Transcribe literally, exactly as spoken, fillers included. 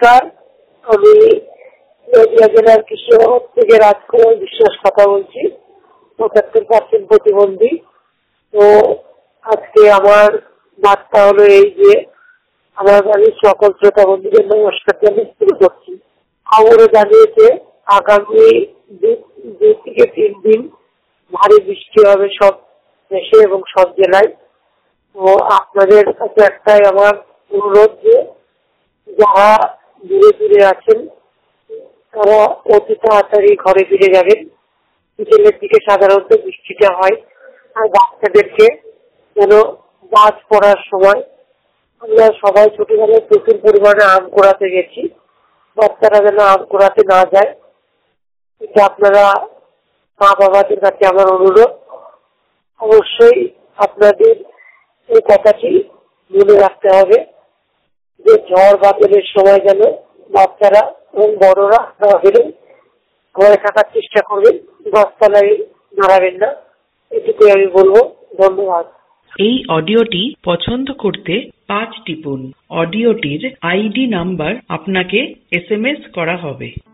নমস্কার, আমি নদিয়া জেলার কৃষ্ণনগর থেকে রাজকুমার বিশ্বাস কথা বলছি, পঁচাত্তর পার্সেন্ট প্রতিবন্ধী। তো আজকে আমার বার্তা হলো এই যে, আমার বাড়ির সকল শ্রোতা বন্ধুদের নমস্কার জানিয়ে শুরু করছি। খবরে জানিয়েছে আগামী দুই থেকে তিন দিন ভারী বৃষ্টি হবে সব দেশে এবং সব জেলায়। তো আপনাদের কাছে একটাই আমার অনুরোধ যে, যারা দূরে দূরে আছেন তারা অতি তাড়াতাড়ি ঘরে ফিরে যাবেন। বিকেলের দিকে সাধারণত বৃষ্টিটা হয়। আর বাচ্চাদেরকে যেন বাজ পড়ার সময়, আমরা সবাই ছোটবেলায় প্রচুর পরিমাণে আম কুড়াতে গেছি, বাচ্চারা যেন আম কুড়াতে না যায়, এটা আপনারা মা বাবাদের কাছে আমার অনুরোধ। অবশ্যই আপনাদের এই কথাটি মনে রাখতে হবে যে, ঝড় বাদলের সময় যেন বাচ্চারা এবং বড়রা না বেরোয়, ঘরে থাকার চেষ্টা করবেন, গাছতলায় দাঁড়াবেন না, এটুকুই আমি বলবো। ধন্যবাদ। এই অডিওটি পছন্দ করতে পাঁচ টিপুন। অডিওটির আইডি নাম্বার আপনাকে এস এম এস করা হবে।